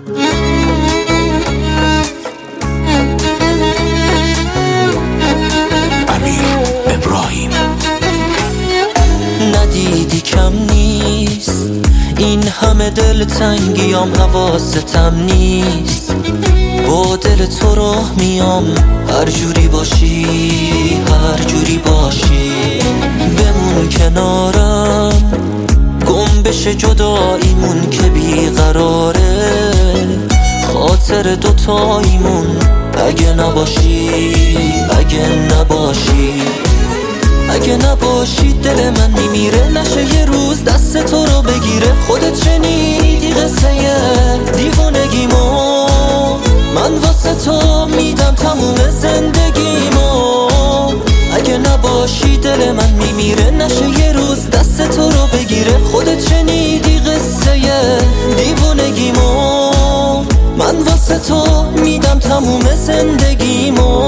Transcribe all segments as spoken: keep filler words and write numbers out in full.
ندیدی کم نیست این همه دلتنگیام، حواستم نیست با دل تو راه میام، هر جوری باشی هر جوری باشی بمون کنارم، گم بشه جداییمون که بیقراره، خاطر دوتاییمون اگه نباشی اگه نباشی اگه نباشی دل من میمیره، نشه یه روز دست تو رو بگیره. خودت شنیدی قصه دیوانگیمو، من واسه تو میدم تموم زندگیمو. اگه نباشی دل من میمیره، نشه یه روز دست تو رو بگیره. خودت شنیدی قصه دیوانگیمو، من واسه تو میدم تموم زندگیمو.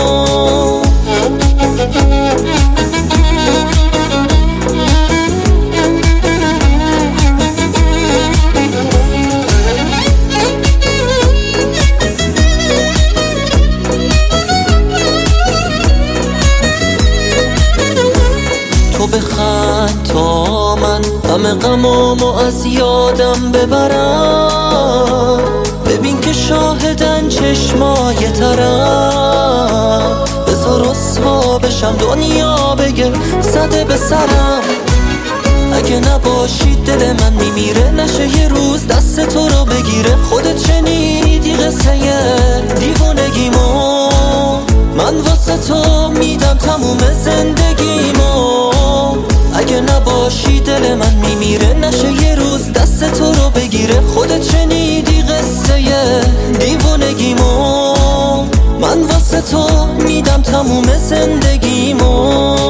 تو بخند تا من همه غمامو از یادم ببرم، ببین که شاهدن چشمای ترم، بذار رسوا بشم دنیا بگه زده به سرم. اگه نباشی دل من میمیره، نشه یه روز دست تو رو بگیره. خودت شنیدی قصه دیوانگیمو، من واسه تو میدم تموم زندگیمو. اگه نباشی دل من میمیره، نشه یه روز دست تو رو بگیره. خودت شنیدی قصه دیوانگیمو، من واسه تو میدم تموم زندگیمو.